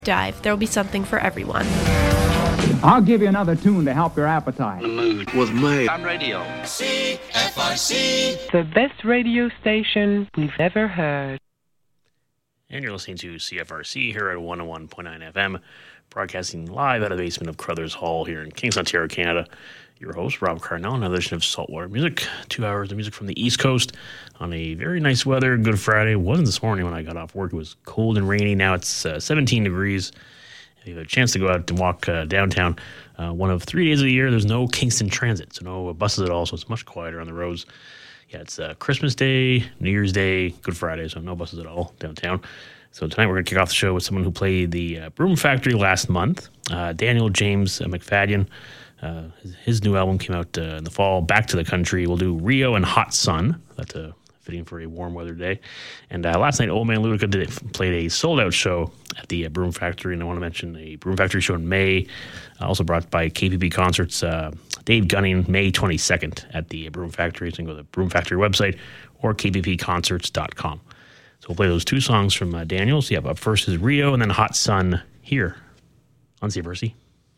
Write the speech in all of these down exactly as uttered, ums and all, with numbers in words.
Dive, there will be something for everyone. I'll give you another tune to help your appetite. The mood with me on radio. C F R C, the best radio station we've ever heard. And you're listening to C F R C here at one oh one point nine F M, broadcasting live out of the basement of Crothers Hall here in Kingston, Ontario, Canada. Your host, Rob Carnell, another edition of Saltwater Music. Two hours of music from the East Coast on a very nice weather. Good Friday. It wasn't this morning when I got off work. It was cold and rainy. Now it's uh, seventeen degrees. If you have a chance to go out and walk uh, downtown, uh, one of three days of the year, there's no Kingston Transit, so no buses at all, so it's much quieter on the roads. Yeah, it's uh, Christmas Day, New Year's Day, Good Friday, so no buses at all downtown. So tonight we're going to kick off the show with someone who played the uh, Broom Factory last month, uh, Daniel James uh, McFadden. Uh, his, his new album came out uh, in the fall, Back to the Country. We'll do Rio and Hot Sun. That's uh, fitting for a warm weather day. And uh, last night, Old Man Ludica did, played a sold-out show at the uh, Broom Factory, and I want to mention a Broom Factory show in May, uh, also brought by K P P Concerts, uh, Dave Gunning, May twenty-second at the Broom Factory. So you can go to the Broom Factory website or k p p concerts dot com. So we'll play those two songs from uh, Daniel. So yeah, up first is Rio and then Hot Sun here on C F R C.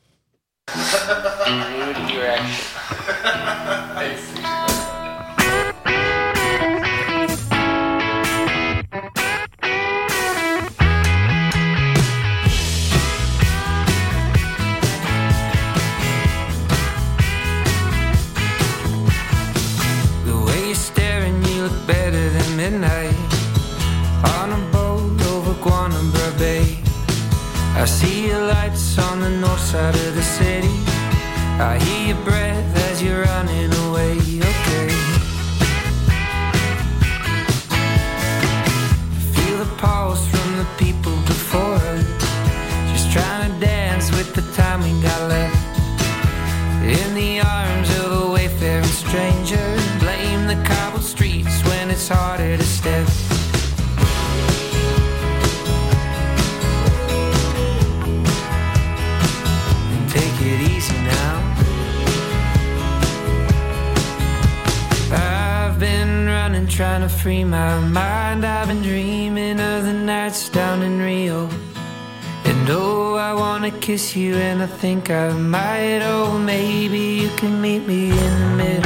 Mood direction. The way you're staring, you look better than midnight on a boat over Guanabara Bay. I see your lights on the north side of the city. I hear your breath as you're running away, okay. Feel the pulse from the people before us, just trying to dance with the time we got left. In the arms of a wayfaring stranger, blame the cobbled streets when it's harder to step. Trying to free my mind, I've been dreaming of the nights down in Rio. And oh, I wanna kiss you and I think I might. Oh, maybe you can meet me in the middle.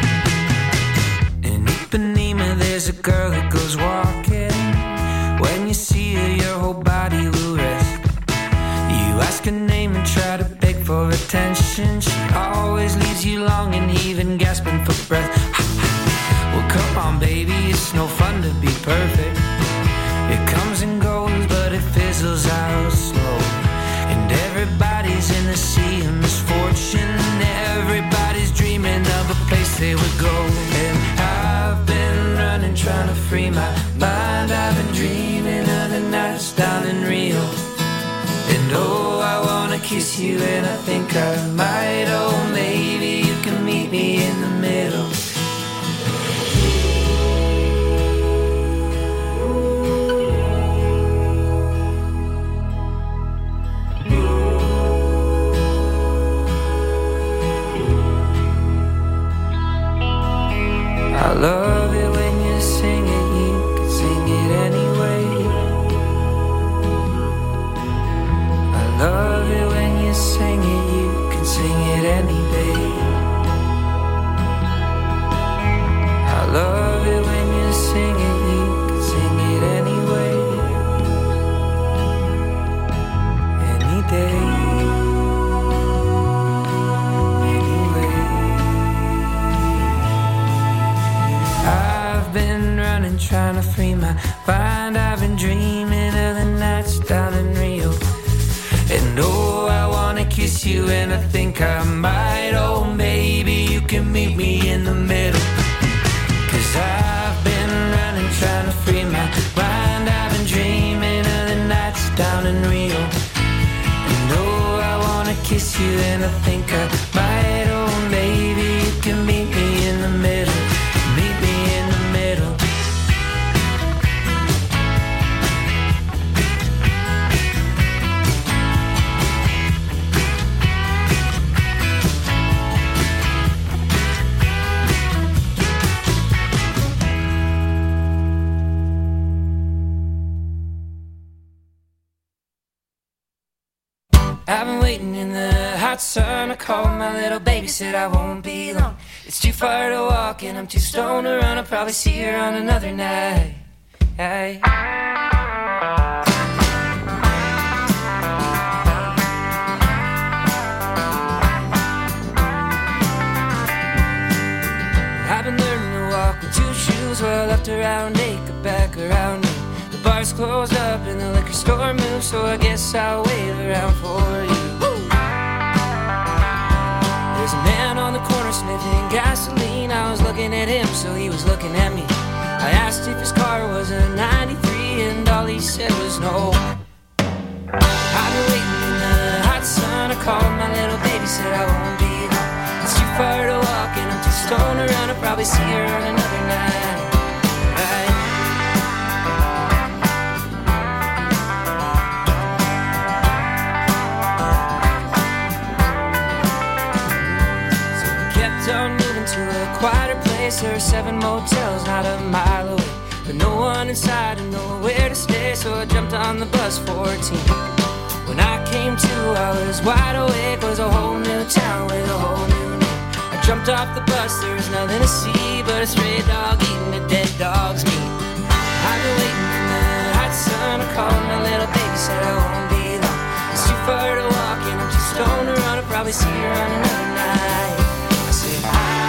In Ipanema there's a girl that goes walking. When you see her your whole body will rest. You ask her name and try to beg for attention. She always leaves you longing, even gasping for breath. Well, come on, baby, it's no fun to be perfect. It comes and goes, but it fizzles out slow. And everybody's in the sea of misfortune. Everybody's dreaming of a place they would go. And I've been running, trying to free my mind. I've been dreaming of the nights down in Rio. And oh, I wanna kiss you and I think I might. Oh, maybe you can meet me in the middle. I love it when you sing it, you can sing it anyway. I love it when you sing it, you can sing it any day. I love it when you sing it, you can sing it anyway. Any day. Trying to free my mind, I've been dreaming of the nights down in Rio. And oh, I wanna kiss you and I think I might. Oh, maybe you can meet me in the middle. Cause I've been running, trying to free my mind. I've been dreaming of the nights down in Rio. And oh, I wanna kiss you and I think I might. Oh, maybe you can meet me in the middle. Meet me in the middle. I've been waiting in the hot sun. I called my little baby, said I won't be long. It's too far to walk and I'm too stoned to run. I'll probably see her on another night. Hey. I've been learning to walk with two shoes. Well, left around eight, got back around me. The bar's closed up and the liquor store moved, so I guess I'll wave around for you. Woo! There's a man on the corner sniffing gasoline. I was looking at him, so he was looking at me. I asked if his car was a ninety-three, and all he said was no. I've been waiting in the hot sun. I called my little baby, said I won't be long. It's too far to walk and I'm too stoned around. I'll probably see her on another night. Right. So we kept on moving to a quieter place. There were seven motels not a mile away, but no one inside and nowhere to stay. So I jumped on the bus fourteen. When I came to, I was wide awake. Was a whole new town with a whole new name. I jumped off the bus, there was nothing to see but a stray dog eating a dead dog's meat. I've been waiting in the hot sun. I called my little baby, said I won't be long. It's too far to walk and I'm too stoned to run. I'll probably see her on another night. I said, I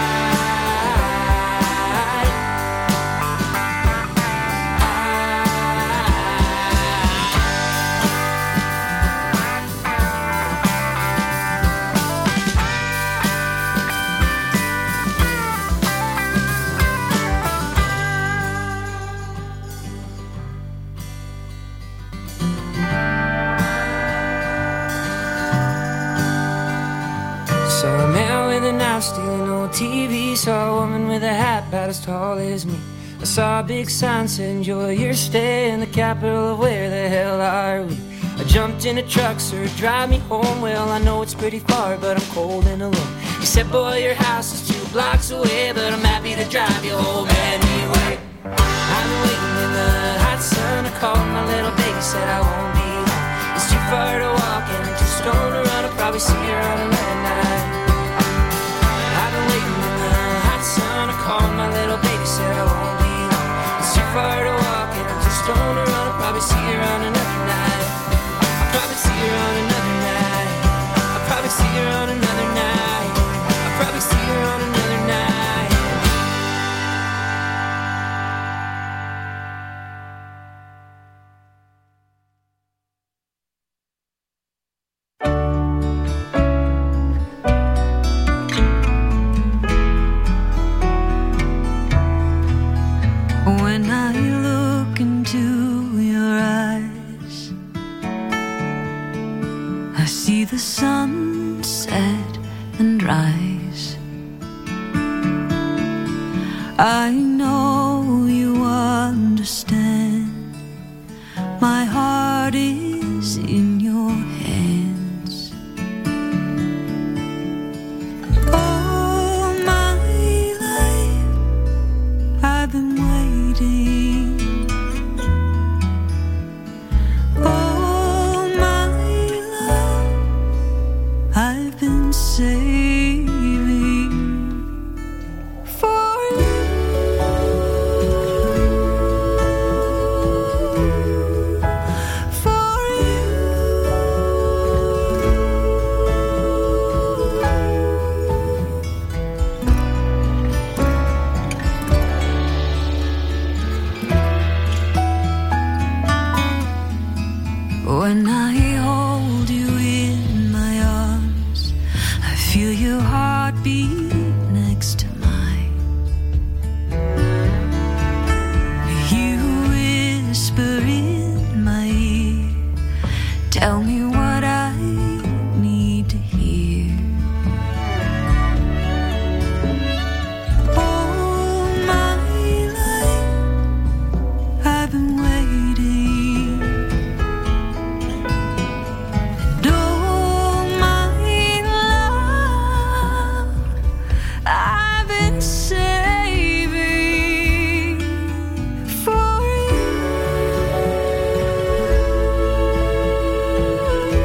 stealing old T V, saw a woman with a hat about as tall as me. I saw a big sign said enjoy your stay in the capital of where the hell are we? I jumped in a truck, sir, drive me home. Well, I know it's pretty far, but I'm cold and alone. He said, boy, your house is two blocks away, but I'm happy to drive you home anyway. I'm waiting in the hot sun. I called my little baby, said I won't be long. It's too far to walk and I'm too stoned to run. I'll probably see her on another night. I called my little baby, said I won't be long. It's too far to walk and I'm too stoned to run. I'll probably see her on another night. I'll probably see her on another night. I'll probably see her on another night. I'll probably see her on another night. When I look into your eyes, I see the sun set and rise. I know you understand. My heart is in your hands. All my life I've been waiting. All my love I've been saving for you. For you. When I hold you in my arms, I feel your heartbeat next to mine. You whisper in my ear, tell me what I need to hear. All my life I've been waiting. And all my love I've been saving for you.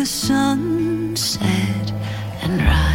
sun set and rise.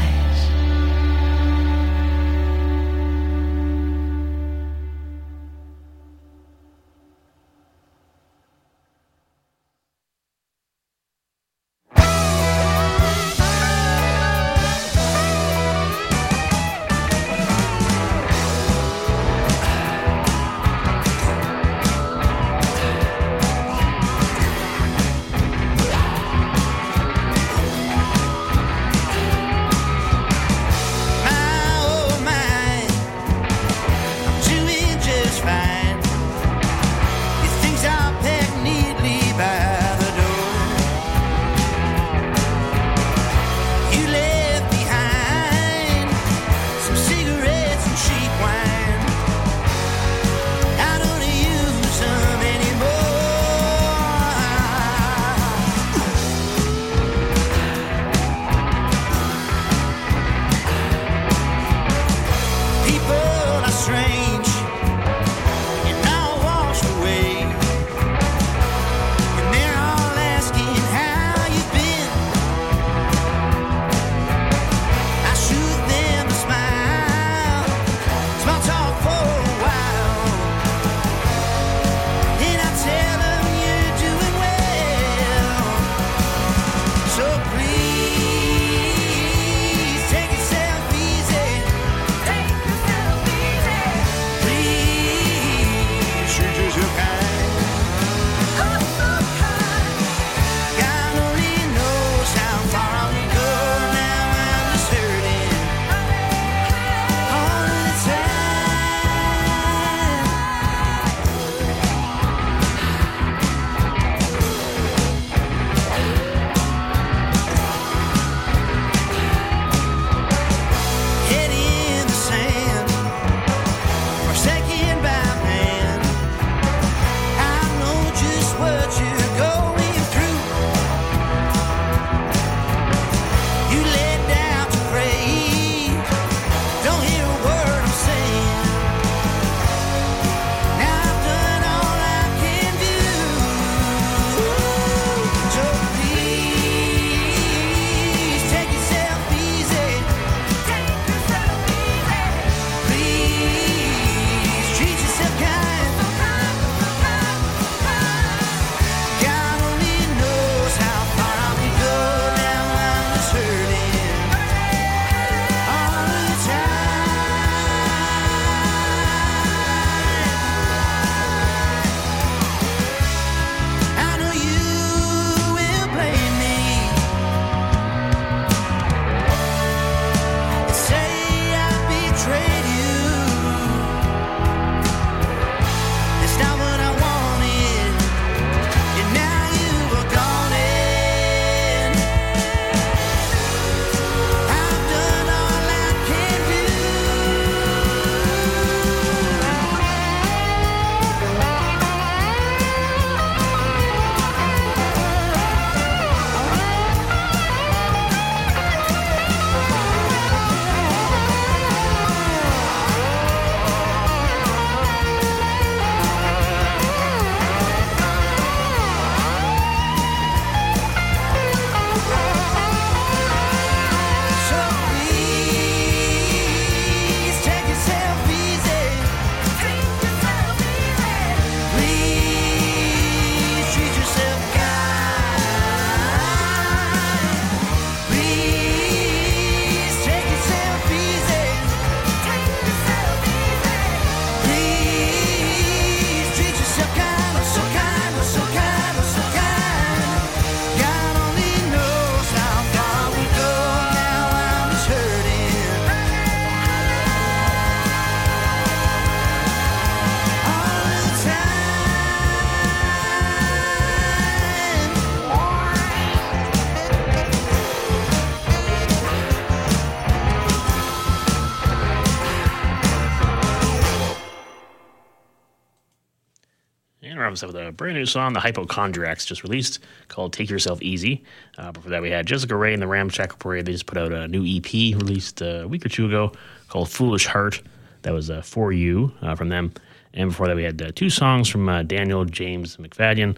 With a brand new song, the Hypochondriacs just released, called Take Yourself Easy. Uh, before that, we had Jessica Rae and the Ramshackle Parade. They just put out a new E P released uh, a week or two ago called Foolish Heart. That was uh, For You uh, from them. And before that, we had uh, two songs from uh, Daniel James McFadden.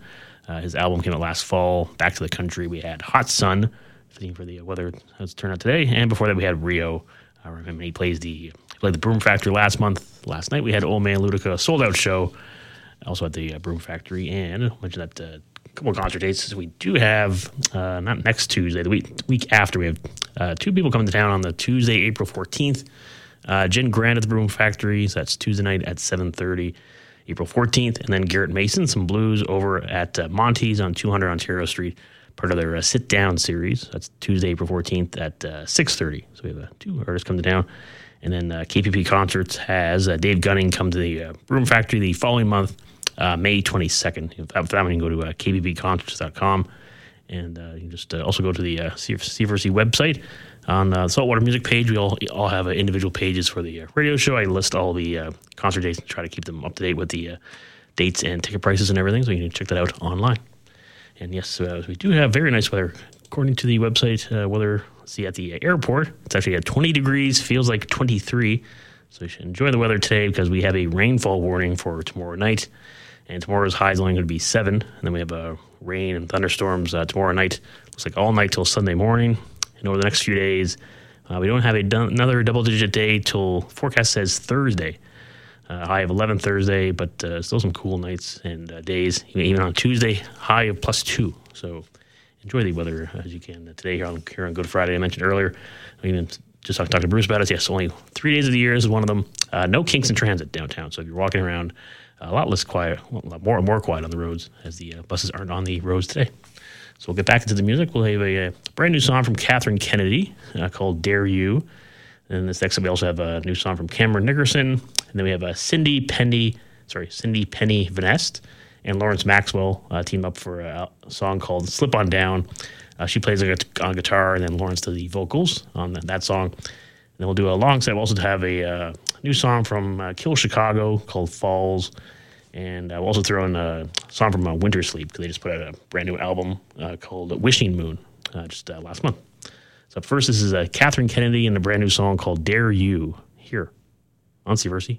Uh, his album came out last fall. Back to the Country. We had Hot Sun, fitting for the weather as it turned out today. And before that, we had Rio. I remember he plays the he played the Broom Factory last month. Last night we had Old Man Ludica sold out show. Also at the uh, Broom Factory, and I'll mention that uh, a couple of concert dates. We do have uh, not next Tuesday, the week week after. We have uh, two people coming to town on the Tuesday, April fourteenth. Uh, Jen Grant at the Broom Factory. So that's Tuesday night at seven thirty, April fourteenth, and then Garrett Mason, some blues over at uh, Monty's on two hundred Ontario Street, part of their uh, Sit Down series. That's Tuesday, April fourteenth at uh, six thirty. So we have uh, two artists come to town. And then uh, K P P Concerts has uh, Dave Gunning come to the uh, Broom Factory the following month, uh, May twenty-second. For that one, you can go to uh, k p p concerts dot com. And uh, you can just uh, also go to the uh, C F R C website. On the uh, Saltwater Music page, we all all have uh, individual pages for the uh, radio show. I list all the uh, concert dates and try to keep them up to date with the uh, dates and ticket prices and everything, so you can check that out online. And yes, uh, we do have very nice weather. According to the website, uh, weather, let's see, at the airport, it's actually at twenty degrees, feels like twenty-three. So you should enjoy the weather today because we have a rainfall warning for tomorrow night. And tomorrow's high is only going to be seven. And then we have uh, rain and thunderstorms uh, tomorrow night. Looks like all night till Sunday morning. And over the next few days, uh, we don't have a do- another double-digit day till forecast says Thursday. Uh, high of eleven Thursday, but uh, still some cool nights and uh, days. Even on Tuesday, high of plus two. So enjoy the weather as you can today here on, here on Good Friday. I mentioned earlier, I even just talked to Bruce about it. Yes, only three days of the year. This is one of them. Uh, no Kingston Transit downtown. So if you're walking around, a lot less quiet, well, a lot more more quiet on the roads as the uh, buses aren't on the roads today. So we'll get back into the music. We'll have a, a brand new song from Catherine Kennedy uh, called Dare You. And this next up, we also have a new song from Cameron Nickerson. And then we have a Cindy Penny, sorry, Cindy Penny Vanest and Lawrence Maxwell uh, team up for a, a song called Slip On Down. Uh, she plays on guitar, and then Lawrence does the vocals on that, that song. And then we'll do a long set. We'll also have a uh, new song from uh, Kill Chicago called Falls. And uh, we'll also throw in a song from uh, Winter Sleep because they just put out a brand new album uh, called Wishing Moon uh, just uh, last month. So up first, this is uh, Catherine Kennedy and a brand new song called Dare You here on C F R C.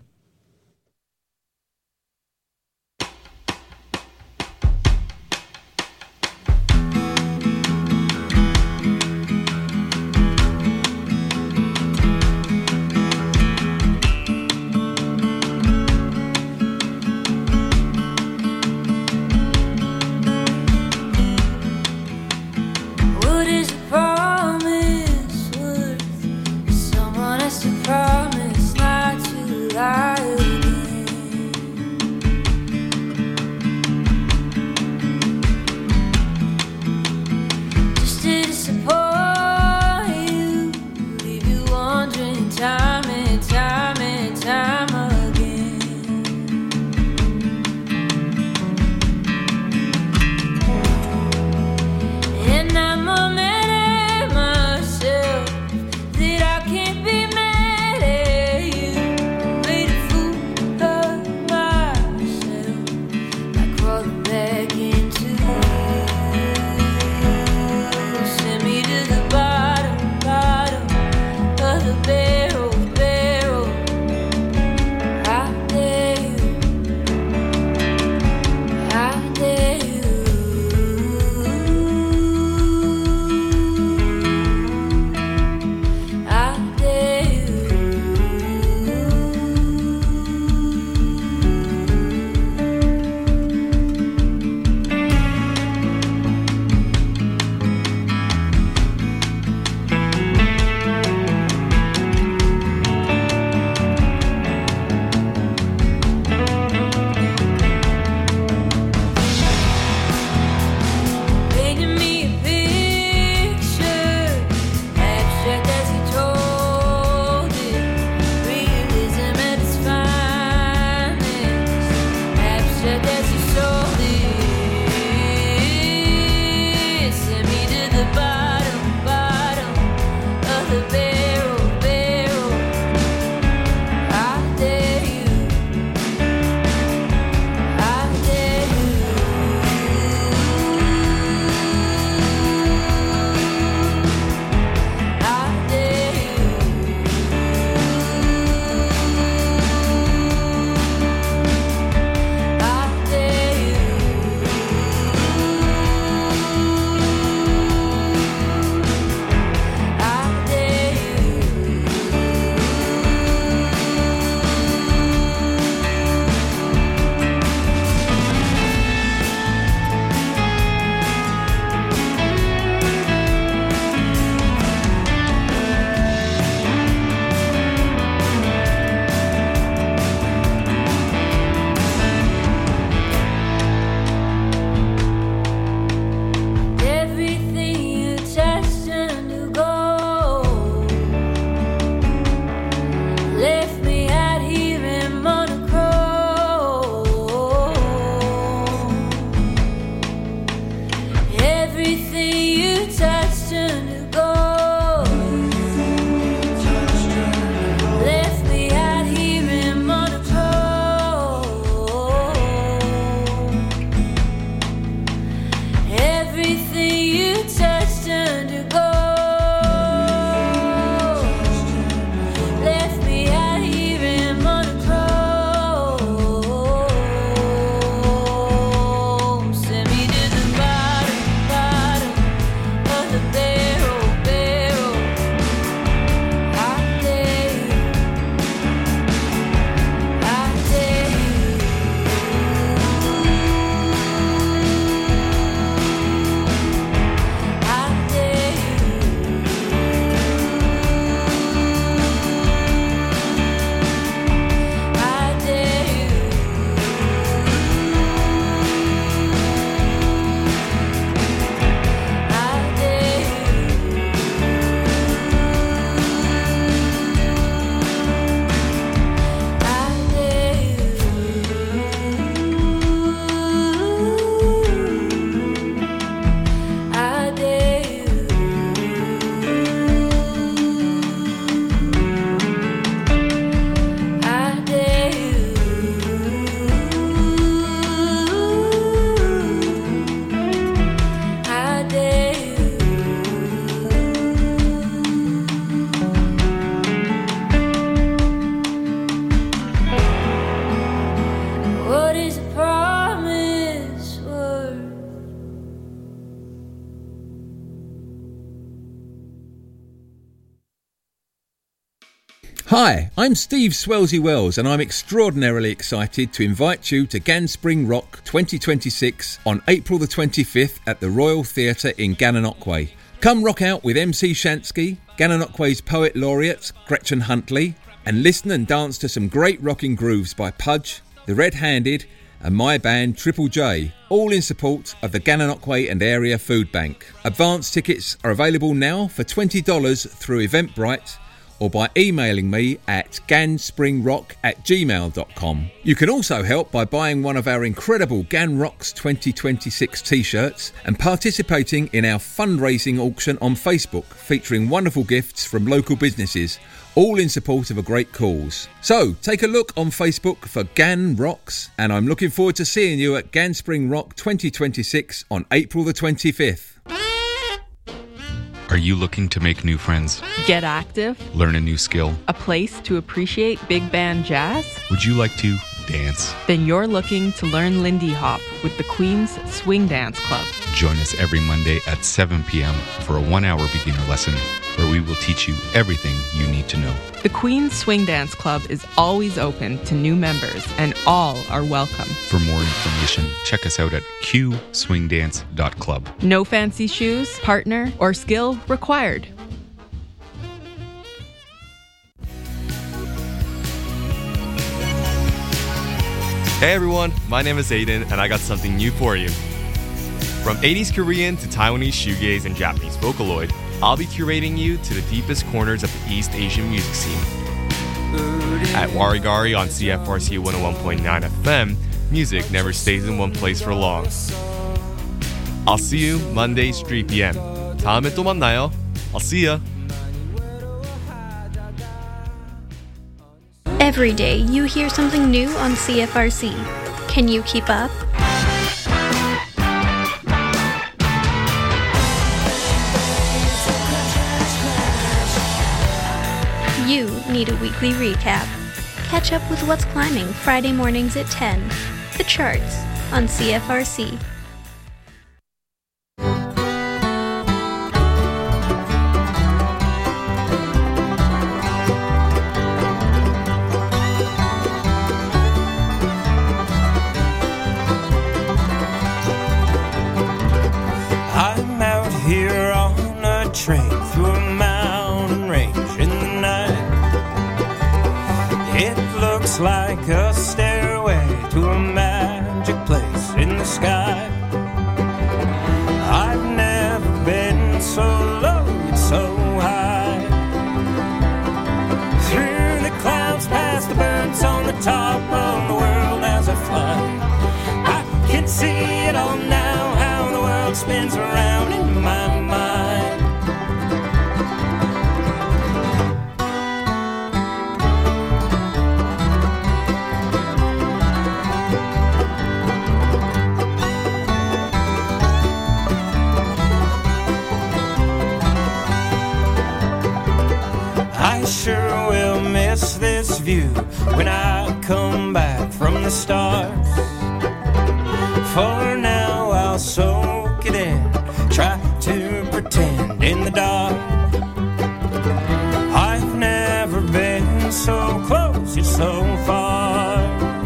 Promise not to lie. Hi, I'm Steve Swelsey Wells and I'm extraordinarily excited to invite you to Ganspring Rock twenty twenty-six on April the twenty-fifth at the Royal Theatre in Gananoque. Come rock out with M C Shansky, Gananoque's Poet Laureate Gretchen Huntley, and listen and dance to some great rocking grooves by Pudge, The Red Handed and my band Triple J, all in support of the Gananoque and Area Food Bank. Advance tickets are available now for twenty dollars through Eventbrite or by emailing me at ganspringrock at gmail dot com. You can also help by buying one of our incredible Gan Rocks twenty twenty-six t-shirts and participating in our fundraising auction on Facebook featuring wonderful gifts from local businesses, all in support of a great cause. So, take a look on Facebook for Gan Rocks, and I'm looking forward to seeing you at Ganspring Rock twenty twenty-six on April the twenty-fifth. Are you looking to make new friends? Get active? Learn a new skill? A place to appreciate big band jazz? Would you like to dance? Then you're looking to learn Lindy Hop with the Queen's Swing Dance Club. Join us every Monday at seven p.m. for a one-hour beginner lesson where we will teach you everything you need to know. The Queen's Swing Dance Club is always open to new members and all are welcome. For more information, check us out at q swing dance dot club. No fancy shoes, partner, or skill required. Hey everyone, my name is Aiden and I got something new for you. From eighties Korean to Taiwanese shoegaze and Japanese Vocaloid, I'll be curating you to the deepest corners of the East Asian music scene. At Warigari on C F R C one oh one point nine F M, music never stays in one place for long. I'll see you Mondays three p.m. 다음에 또 만나요. I'll see ya. Every day you hear something new on C F R C. Can you keep up? You need a weekly recap. Catch up with what's climbing Friday mornings at ten. The charts on C F R C. I'm out here on a train through a mountain range in the night. It looks like a stairway to a magic place in the sky. I've never been so low, it's so high. Through the clouds, past the birds on the top of the world as I fly. I can see it all now, how the world spins around in my mind. I sure will miss this view when I come back from the stars. For now I'll soak it in, try to pretend in the dark. I've never been so close yet so far.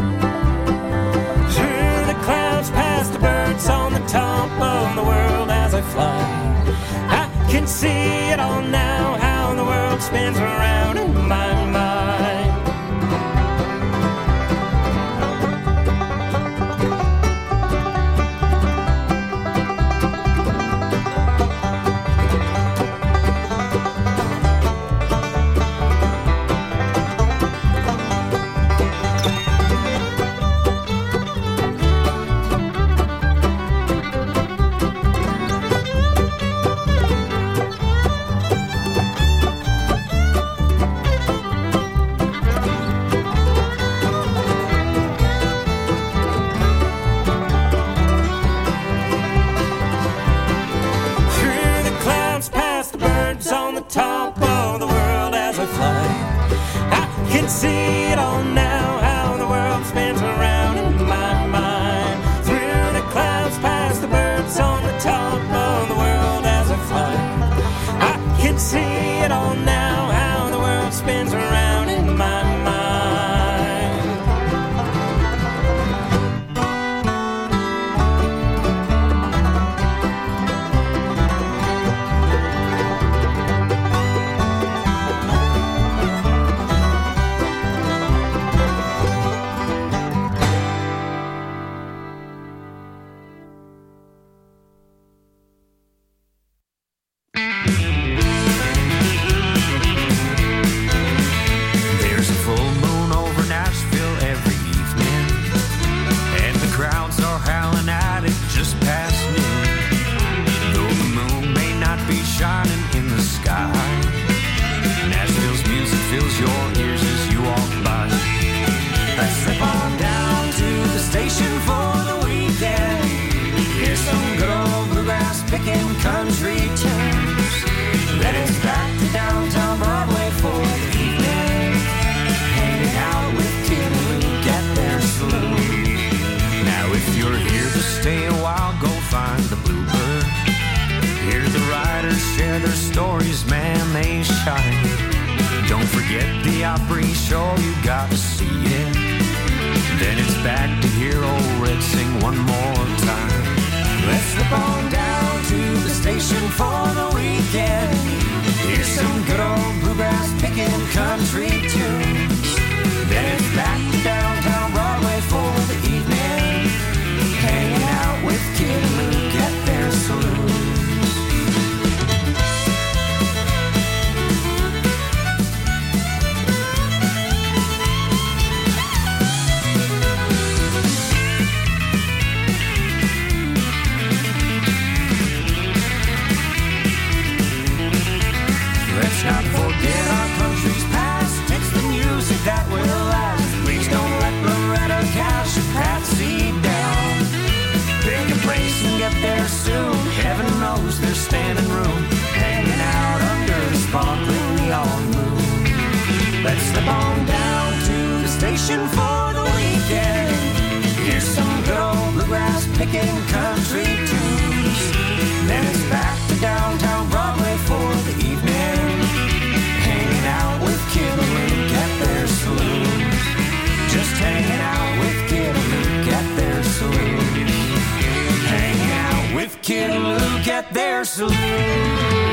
Through the clouds, past the birds on the top of the world as I fly. I can see it all now, how the world spins around in my mind. See it all now, how the world spins around. when they shine. Don't forget the Opry show, you got to see it. Then it's back to hear old Red sing one more time. Let's slip on down to the station for the weekend. Here's some good old bluegrass picking country tunes. Then it's back to downtown Broadway for the evening, hanging out with Kid and Luke at their saloon. Let's not forget our country's past. It's the music that will last. Please don't let Loretta Cash or Patsy down. Pick a place and get there soon. Heaven knows there's standing room, hanging out under the sparkling neon moon. Let's slip on down to the station for the weekend. Here's some good old bluegrass picking country tunes. Then it's back to downtown Broadway for the evening, hanging out with Kid and Luke at their saloon. Just hanging out with Kid and Luke at their saloon. Hanging out with Kid and Luke at their saloon.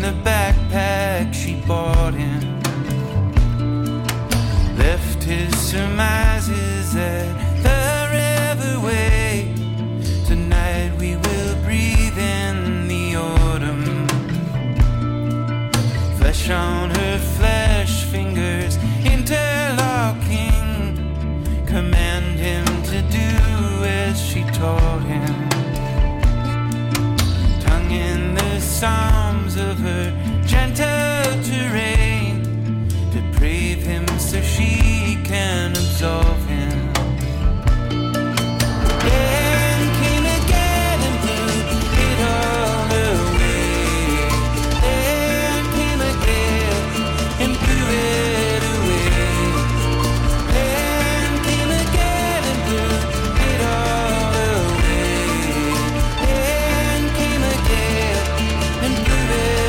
the backpack she bought him. Left his surmises at the riverway. Tonight we will breathe in the autumn. Flesh on her flesh, fingers interlocking. Command him to do as she taught him. Tongue in the psalms of her gentle terrain. Deprave him so she can absolve him. Then came again and blew it all away. Then came a gale and blew it away. Then came again and blew it all away. Then came a gale and blew it away.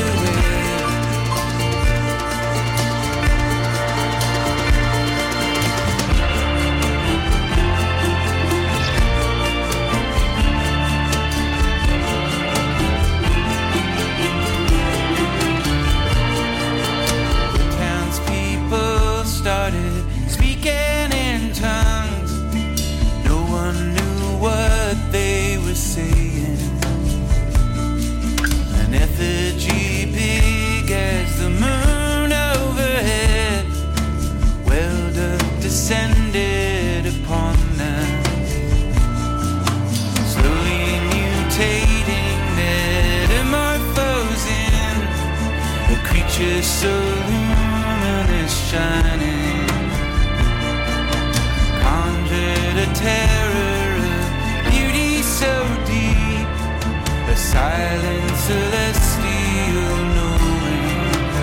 Townspeople started speaking in tongues. No one knew what they were saying. An effigy big as the moon overhead, welled up, descended upon them. Slowly mutating, metamorphosing, a creature so luminous shining, conjured a terror, a beauty so deep, a silent celestial knowing.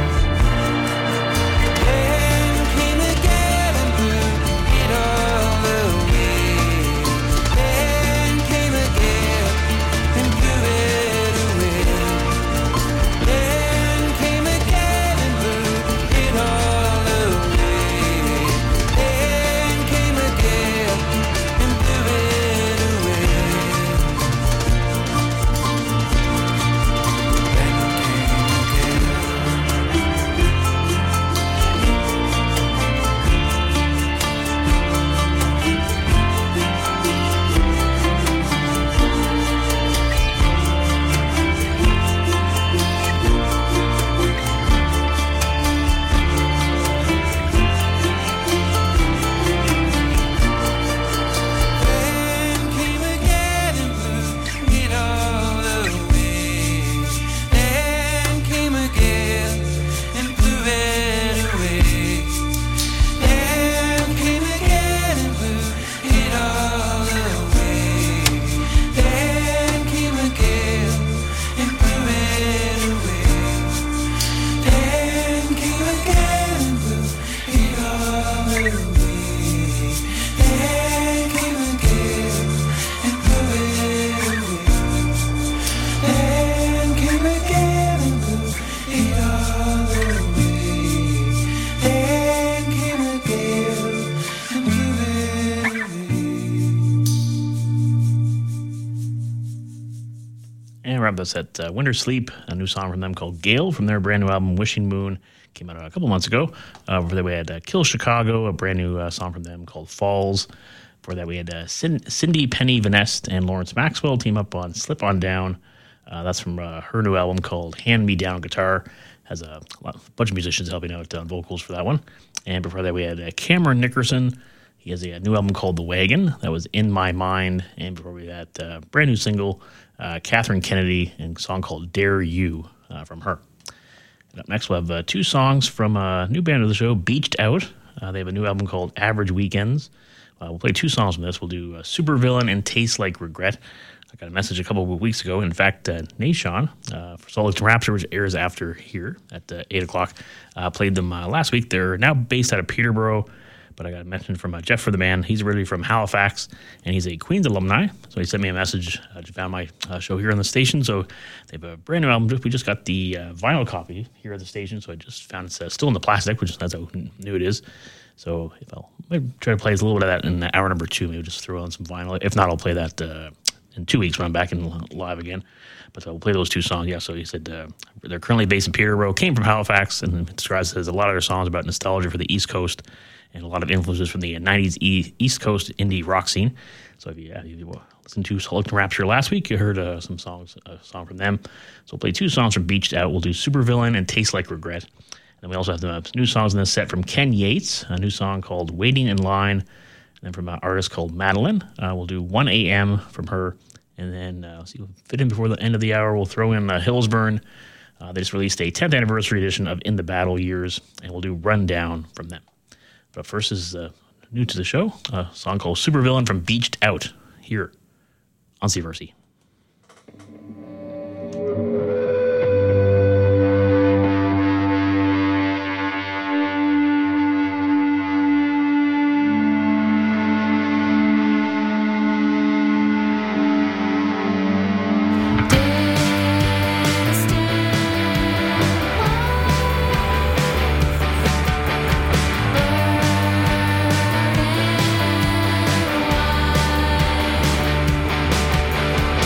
Then came again and blew it all away. Then came again and blew it away. Then came again and blew it all away. Then came again and blew it away. Wrap this at uh, Winter Sleep, a new song from them called Gale from their brand new album Wishing Moon. Came out a couple months ago. Uh, before that we had uh, Kill Chicago, a brand new uh, song from them called Falls. Before that we had uh, Cindy, Cindy Penny Vanest and Lawrence Maxwell team up on Slip On Down. Uh, that's from uh, her new album called Hand Me Down Guitar. Has a, lot, a bunch of musicians helping out on vocals for that one. And before that we had uh, Cameron Nickerson. He has a, a new album called The Wagon. That was In My Mind. And before we had a uh, brand new single, uh, Catherine Kennedy, and a song called Dare You uh, from her. And up next we'll have uh, two songs from a new band of the show, Beached Out. Uh, they have a new album called Average Weekends. Uh, we'll play two songs from this. We'll do uh, Supervillain and Taste Like Regret. I got a message a couple of weeks ago. In fact, uh, Nashon uh, for Salt Lake Rapture, which airs after here at uh, eight o'clock, uh, played them uh, last week. They're now based out of Peterborough, but I got a mention from uh, Jeff for the band. He's originally from Halifax, and he's a Queens alumni. So he sent me a message. I uh, just found my uh, show here on the station. So they have a brand new album. We just got the uh, vinyl copy here at the station, so I just found it's uh, still in the plastic, which that's how new it is. So if I'll maybe try to play a little bit of that in hour number two, maybe just throw on some vinyl. If not, I'll play that uh, in two weeks when I'm back in live again. But uh, we'll play those two songs. Yeah, so he said uh, they're currently based in Peterborough, came from Halifax, and describes it as a lot of their songs about nostalgia for the East Coast and a lot of influences from the nineties e- East Coast indie rock scene. So if you, uh, if you listened to Select and Rapture last week, you heard uh, some songs, a song from them. So we'll play two songs from Beached Out. We'll do Supervillain and Taste Like Regret. And then we also have the new songs in this set from Ken Yates, a new song called Waiting in Line, and then from an artist called Madeline. Uh, we'll do one a.m. from her. And then uh, see, we'll fit in before the end of the hour. We'll throw in uh, Hillsburn. Uh, they just released a tenth anniversary edition of In the Battle Years, and we'll do Rundown from them. But first is uh, new to the show, a song called Supervillain from Beached Out here on C F R C. Thank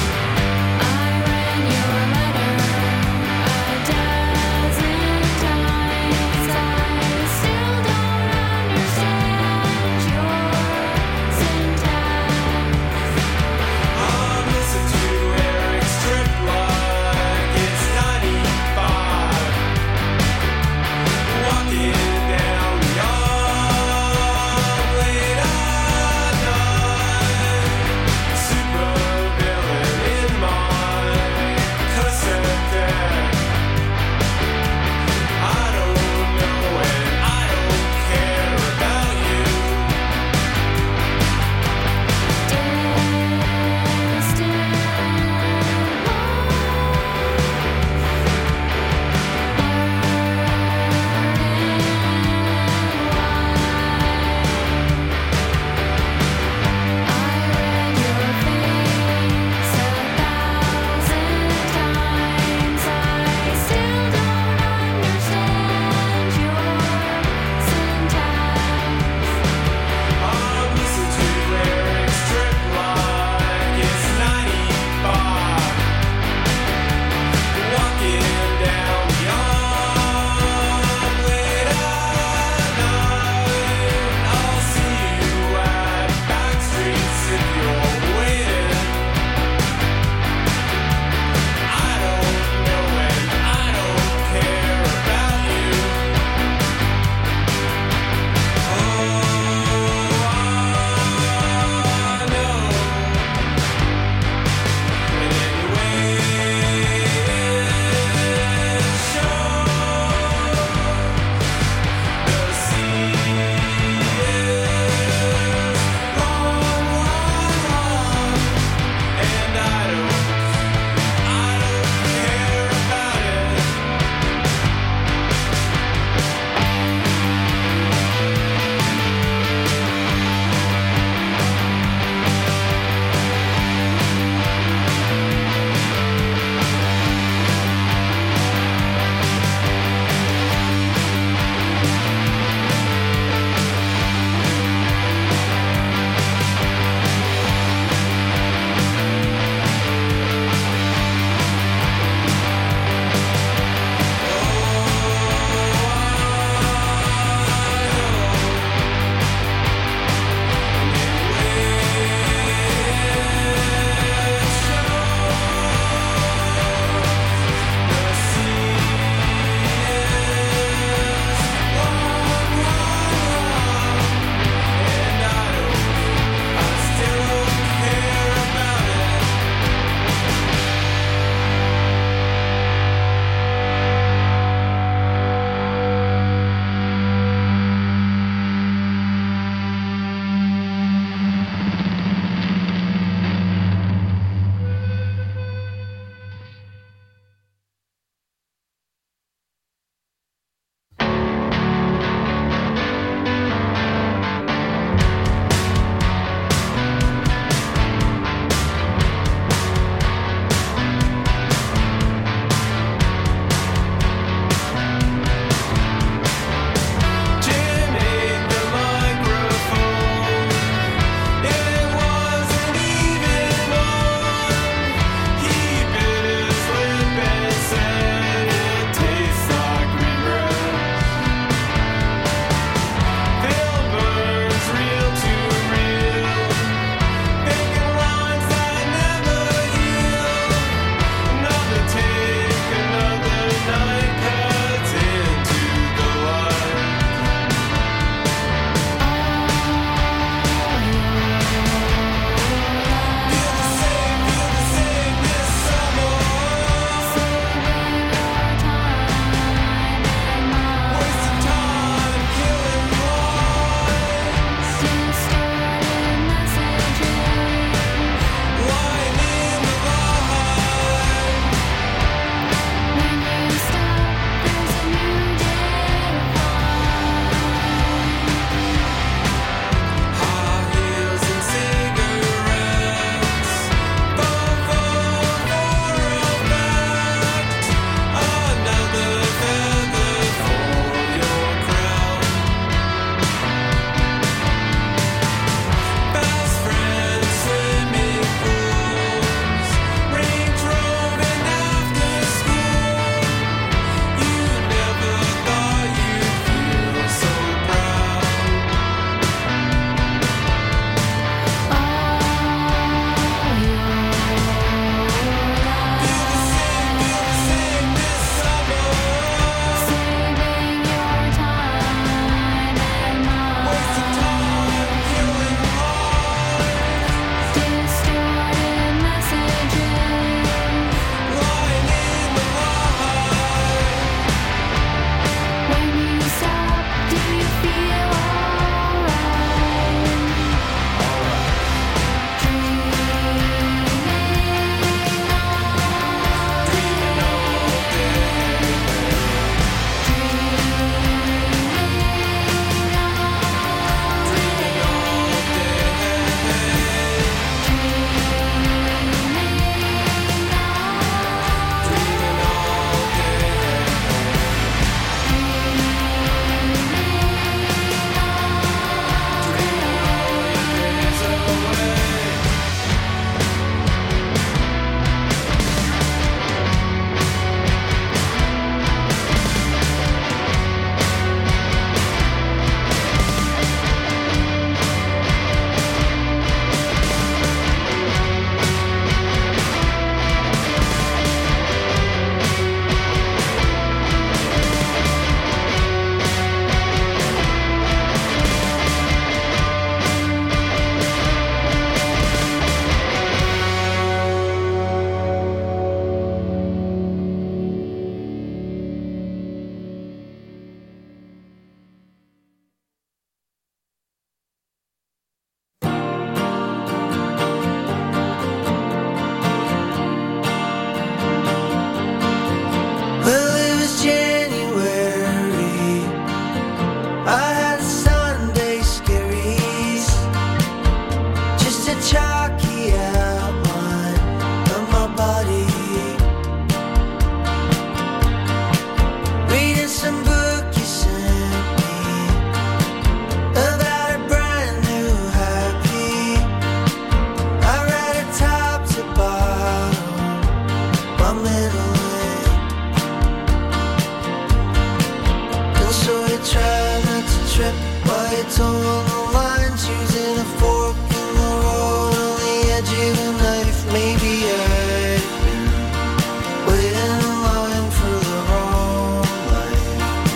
a knife. Maybe I've been waiting in line for the wrong life.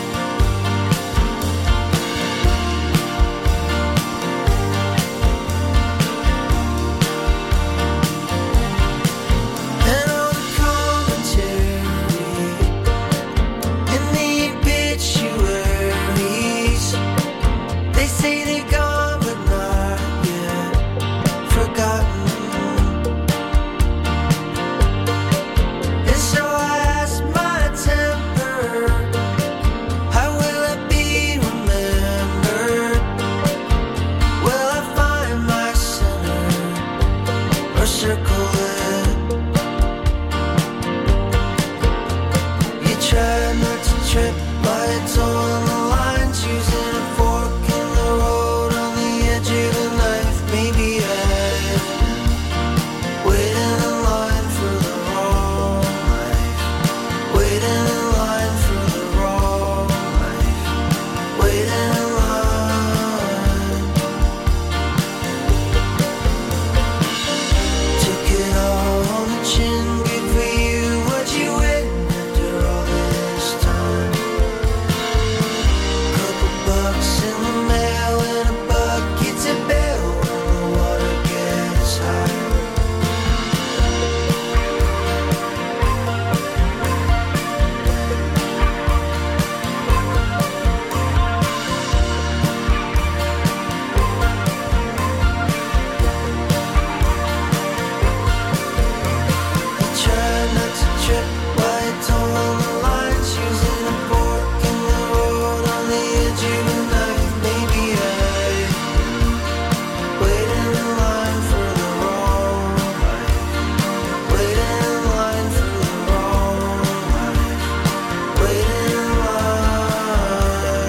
And all the commentary in the obituaries, they say they're gone but not yet forgotten. And so I ask my temper, how will I be remembered? Will I find my center or circle it? You try not to trip by a toe on the line, choosing a fork in the road on the edge of a knife. Maybe I've been waiting in line for the wrong life. Waiting in line for the wrong life. Waiting in line. Took it all on the chin. Good for you. What you waiting after all this time? Couple bucks in the mail and a bucket to bail when the water gets high. You try not to trip by a toe on the line, choosing a fork in the road on the edge of a knife. Maybe I've been waiting in line for the wrong life. Waiting in line for the wrong life. Waiting in line.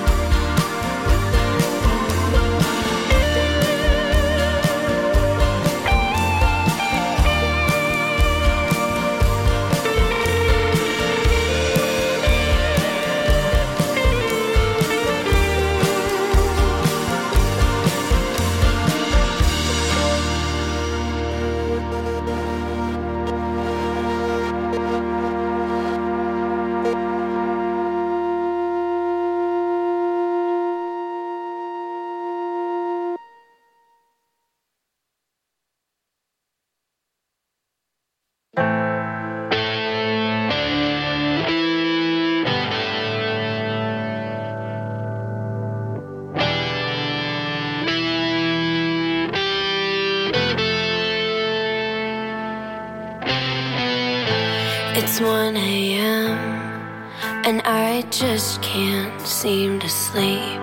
It's one a.m. and I just can't seem to sleep.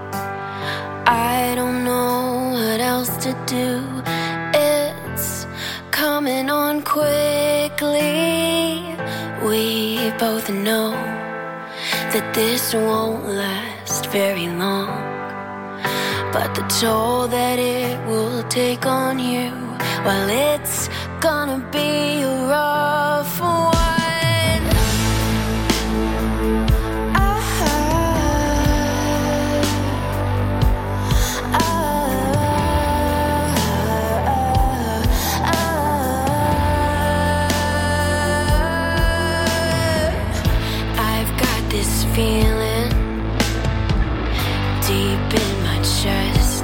I don't know what else to do. It's coming on quickly. We both know that this won't last very long, but the toll that it will take on you, well, it's gonna be a rough one. Feeling deep in my chest.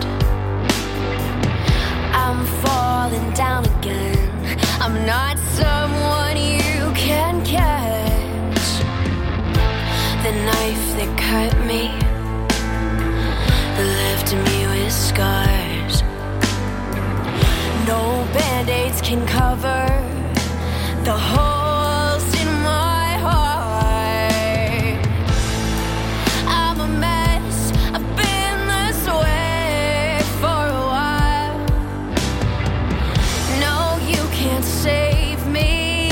I'm falling down again. I'm not someone you can catch. The knife that cut me, that left me with scars. No band-aids can cover the holes in my heart. Save me,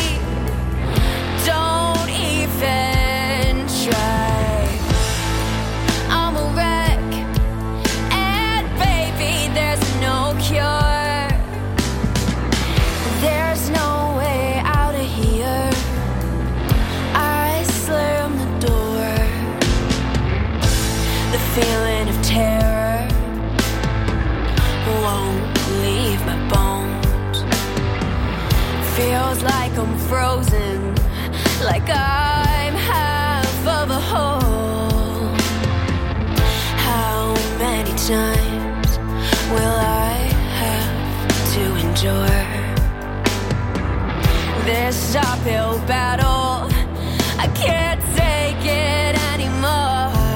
don't even try. I'm a wreck, and baby, there's no cure. There's no way out of here. I slam the door. The feeling of terror won't leave my bones. Feels like I'm frozen, like I'm half of a whole. How many times will I have to endure this uphill battle? I can't take it anymore.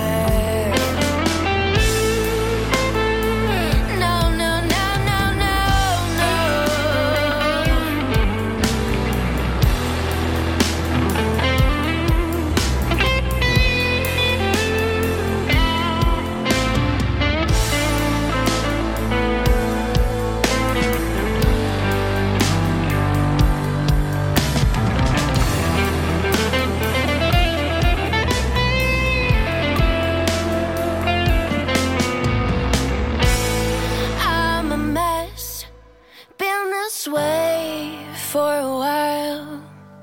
For a while,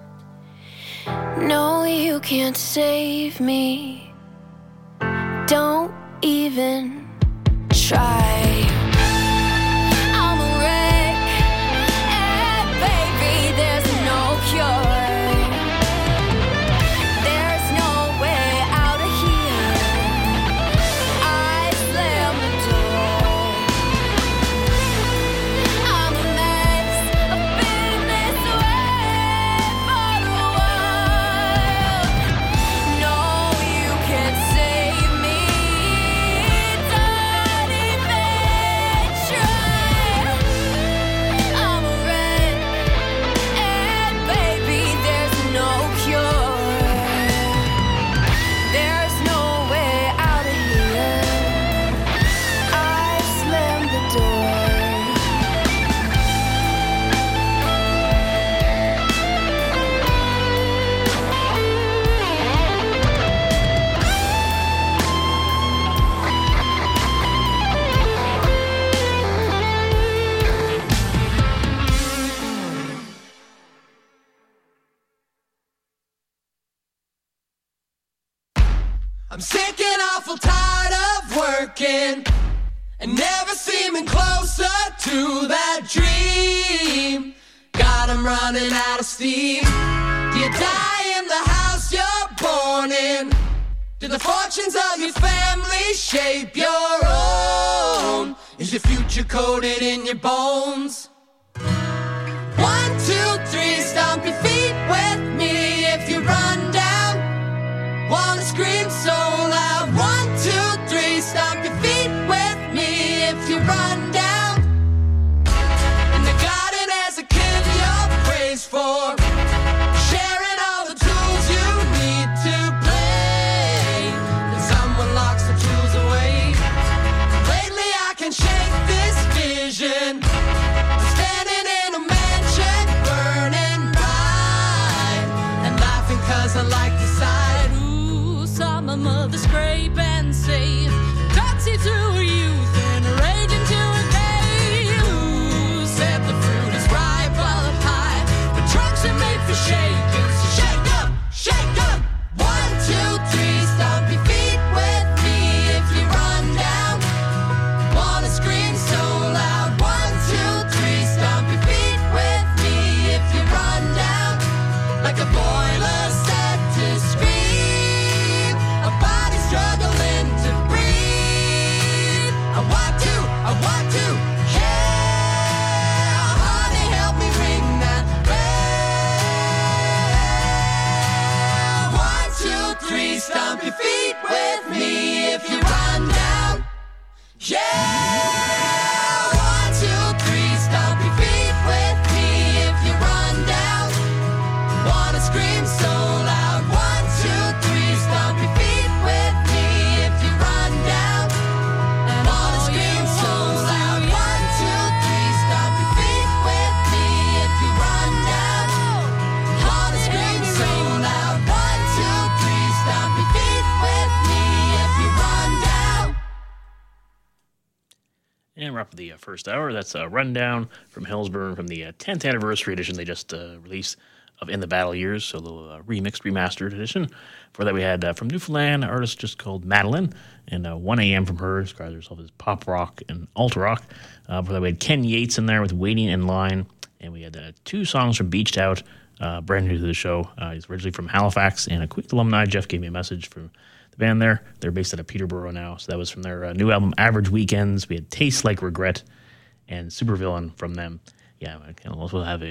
no, you can't save me. Don't even try. I'm a wreck, and baby, there's no cure. There's no way out of here. I slam the door. I'm a mess. I've been this way for a while. No, you can't save me. Don't even try. I'm a wreck, and baby, there's no cure. There's no way out of here. I slam the door. I'm sick and awful tired of working and never seeming closer to that dream. God, I'm running out of steam. Do you die in the house you're born in? Do the fortunes of your family shape your own? Is your future coded in your bones? One, two, three, stomp your feet with me if you run down. Wanna scream so loud. One, two, three, stomp your feet with me if you run down. In the garden as a kid you're praised for sharing all the tools you need to play. Then someone locks the tools away. Lately I can shake this vision. Standing in a mansion, burning bright, and laughing 'cause I like the sight. Ooh, saw my mother scrape and save, gutsy through her youth and rage into a day. Ooh, said the fruit is ripe while up high, but trunks are made for shaking. So shake up, shake up. One, two, three, stomp your feet with me if you run down. Wanna scream so loud. One, two, three, stomp your feet with me if you run down. Like a boiler set to scream, a body struggling to breathe. I want to, I want to, yeah, honey, help me ring that bell. One, two, three, stomp your feet with me if you run down. Yeah, one, two, three, stomp your feet with me if you run down. Wanna scream so loud. One, two, three, stomp your feet with me if you run down. Wanna scream so loud. One, two, three, stomp your feet with me if you run down. Wanna scream so loud. One, two, three, stomp your feet with me if you run down. And we're up to the uh, first hour. That's a rundown from Hillsburn from the uh, tenth anniversary edition they just uh, released of In the Battle Years, so the uh, remixed, remastered edition. For that, we had uh, from Newfoundland, an artist just called Madeline, and uh, one a.m. from her, describes herself as pop rock and alt rock. Uh, for that, we had Ken Yates in there with Waiting in Line, And we had uh, two songs from Beached Out, uh, brand new to the show. Uh, he's originally from Halifax and a Queens alumni. Jeff gave me a message from the band there. They're based out of Peterborough now. So that was from their uh, new album, Average Weekends. We had Taste Like Regret and Supervillain from them. Yeah, we'll have a